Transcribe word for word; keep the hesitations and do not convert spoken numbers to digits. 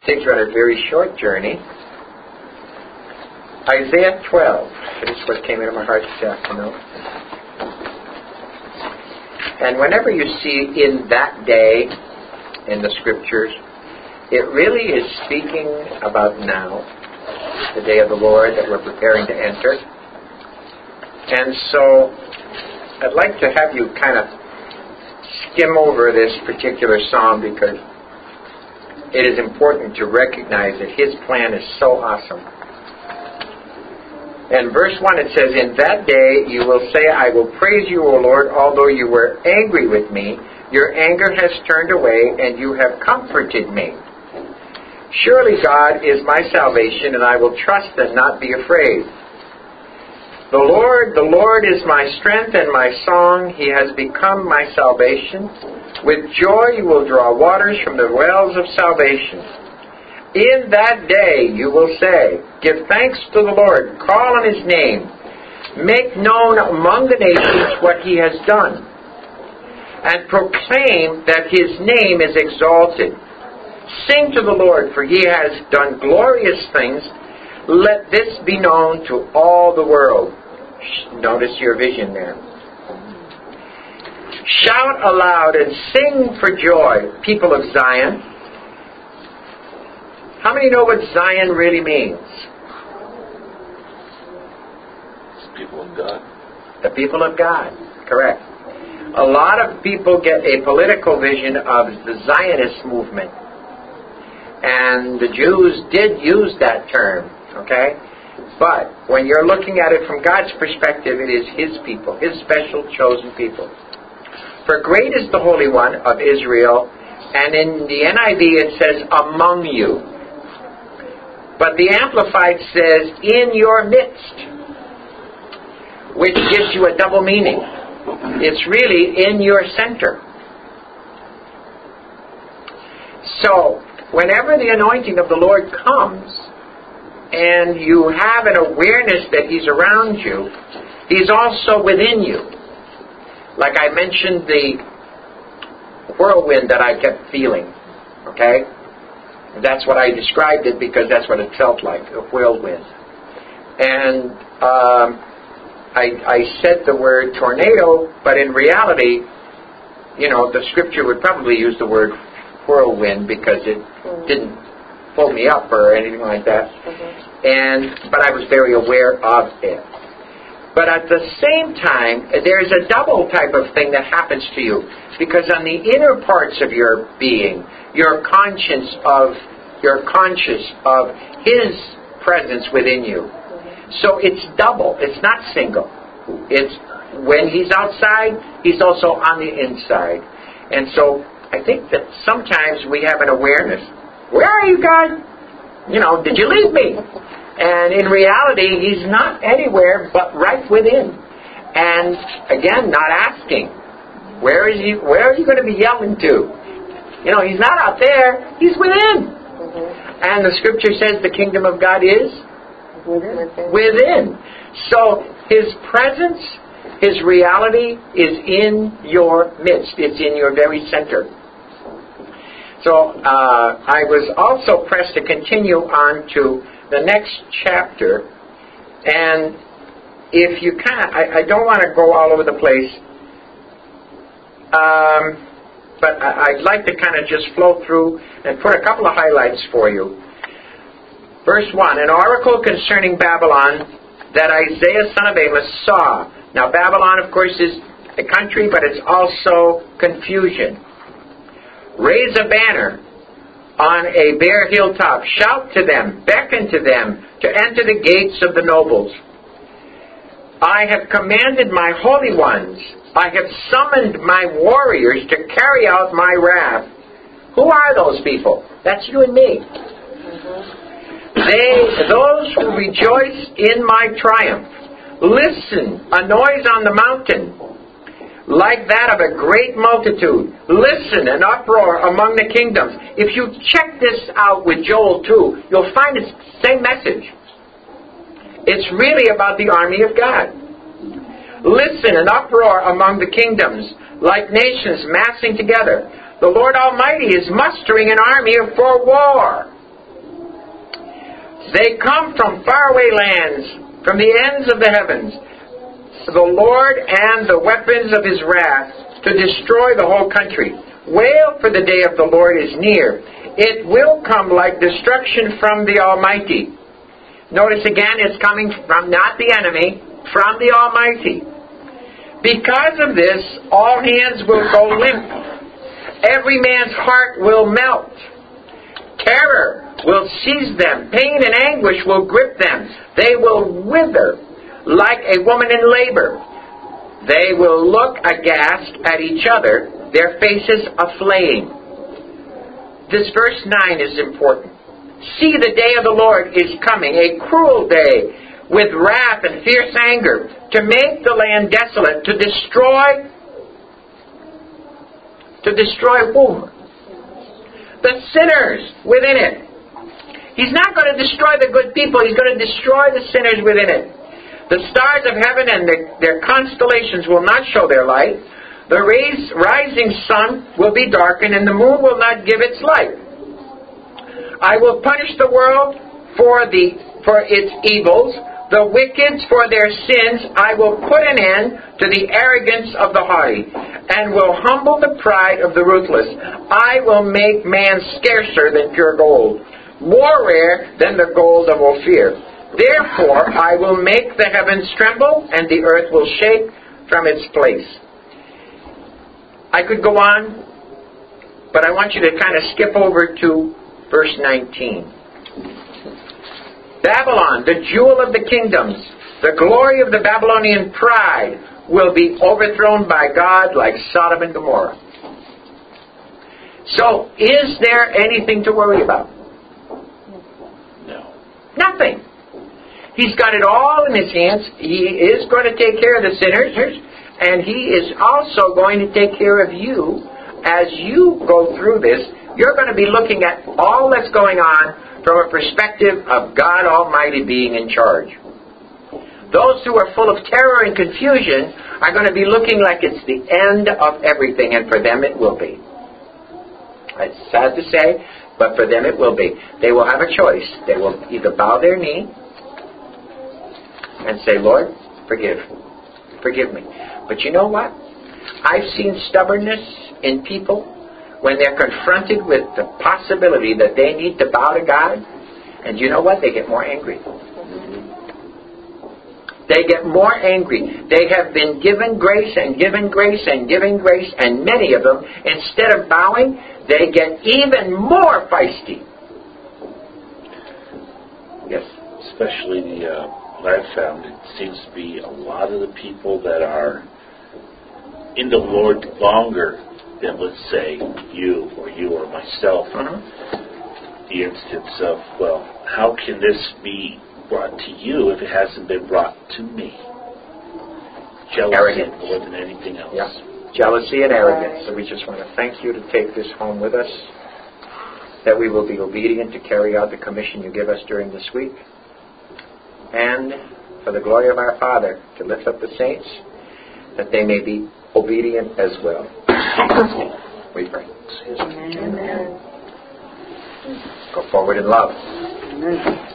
takes you on a very short journey. Isaiah twelve. This is what came into my heart this afternoon. And whenever you see in that day in the Scriptures, it really is speaking about now, the day of the Lord that we're preparing to enter. And so I'd like to have you kind of skim over this particular psalm because it is important to recognize that His plan is so awesome. In verse one it says, "In that day you will say, I will praise you, O Lord, although you were angry with me. Your anger has turned away, and you have comforted me. Surely God is my salvation, and I will trust and not be afraid. The Lord, the Lord is my strength and my song. He has become my salvation. With joy you will draw waters from the wells of salvation. In that day you will say, give thanks to the Lord, call on His name, make known among the nations what He has done, and proclaim that His name is exalted. Sing to the Lord, for He has done glorious things. Let this be known to all the world." Notice your vision there. "Shout aloud and sing for joy, people of Zion." How many know what Zion really means? It's the people of God. The people of God, correct. A lot of people get a political vision of the Zionist movement. And the Jews did use that term, okay? But when you're looking at it from God's perspective, it is His people, His special chosen people. "For great is the Holy One of Israel," and in the N I V it says, "among you." But the Amplified says, "in your midst," which gives you a double meaning. It's really in your center. So, whenever the anointing of the Lord comes, and you have an awareness that He's around you, He's also within you. Like I mentioned the whirlwind that I kept feeling, okay? That's what I described it because that's what it felt like, a whirlwind. And um, I, I said the word tornado, but in reality, you know, the Scripture would probably use the word whirlwind because it didn't pull me up or anything like that. And but I was very aware of it. But at the same time, there's a double type of thing that happens to you. Because on the inner parts of your being, you're conscious of, you're conscious of His presence within you. So it's double. It's not single. It's when He's outside, He's also on the inside. And so I think that sometimes we have an awareness. Where are you, God? You know, did you leave me? And in reality, He's not anywhere but right within. And again, not asking. Where is He? Where are you going to be yelling to? You know, He's not out there. He's within. Mm-hmm. And the Scripture says the kingdom of God is within. within. So His presence, His reality is in your midst. It's in your very center. So uh, I was also pressed to continue on to the next chapter, and if you kind of, I, I don't want to go all over the place, um, but I, I'd like to kind of just flow through and put a couple of highlights for you. Verse one, "An oracle concerning Babylon that Isaiah son of Amos saw." Now Babylon, of course, is a country, but it's also confusion. "Raise a banner on a bare hilltop. Shout to them, beckon to them to enter the gates of the nobles. I have commanded my holy ones. I have summoned my warriors to carry out my wrath." Who are those people? That's you and me. They, those who rejoice in my triumph. Listen, a noise on the mountain, like that of a great multitude. Listen, an uproar among the kingdoms. If you check this out with Joel two, you'll find it's the same message. It's really about the army of God. Listen, an uproar among the kingdoms, like nations massing together. The Lord Almighty is mustering an army for war. They come from faraway lands, from the ends of the heavens, the Lord and the weapons of his wrath, to destroy the whole country. Wail, for the day of the Lord is near. It will come like destruction from the Almighty. Notice again, it's coming from not the enemy, from the Almighty. Because of this, all hands will go limp. Every man's heart will melt. Terror will seize them. Pain and anguish will grip them. They will wither like a woman in labor. They will look aghast at each other, their faces aflame. This verse nine is important. See, the day of the Lord is coming, a cruel day, with wrath and fierce anger, to make the land desolate, to destroy, to destroy whom? The sinners within it. He's not going to destroy the good people, he's going to destroy the sinners within it. The stars of heaven and their, their constellations will not show their light. The rays, rising sun will be darkened, and the moon will not give its light. I will punish the world for the for its evils, the wicked for their sins. I will put an end to the arrogance of the haughty, and will humble the pride of the ruthless. I will make man scarcer than pure gold, more rare than the gold of Ophir. Therefore I will make the heavens tremble, and the earth will shake from its place. I could go on, but I want you to kind of skip over to verse nineteen. Babylon, the jewel of the kingdoms, the glory of the Babylonian pride, will be overthrown by God like Sodom and Gomorrah. So, is there anything to worry about? No. Nothing. He's got it all in his hands. He is going to take care of the sinners, and he is also going to take care of you as you go through this. You're going to be looking at all that's going on from a perspective of God Almighty being in charge. Those who are full of terror and confusion are going to be looking like it's the end of everything, and for them it will be. It's sad to say, but for them it will be. They will have a choice. They will either bow their knee and say, Lord, forgive. Forgive me. But you know what? I've seen stubbornness in people when they're confronted with the possibility that they need to bow to God. And you know what? They get more angry. They get more angry. They have been given grace and given grace and given grace, and many of them, instead of bowing, they get even more feisty. Yes? Especially the, uh, what I've found, it seems to be a lot of the people that are in the Lord longer than, let's say, you or you or myself. Mm-hmm. The instance of, well, how can this be brought to you if it hasn't been brought to me? Jealousy Arrogance. More than anything else. Yeah. Jealousy and arrogance. So we just want to thank you to take this home with us, that we will be obedient to carry out the commission you give us during this week, and for the glory of our Father, to lift up the saints, that they may be obedient as well. We pray. Amen. Go forward in love. Amen.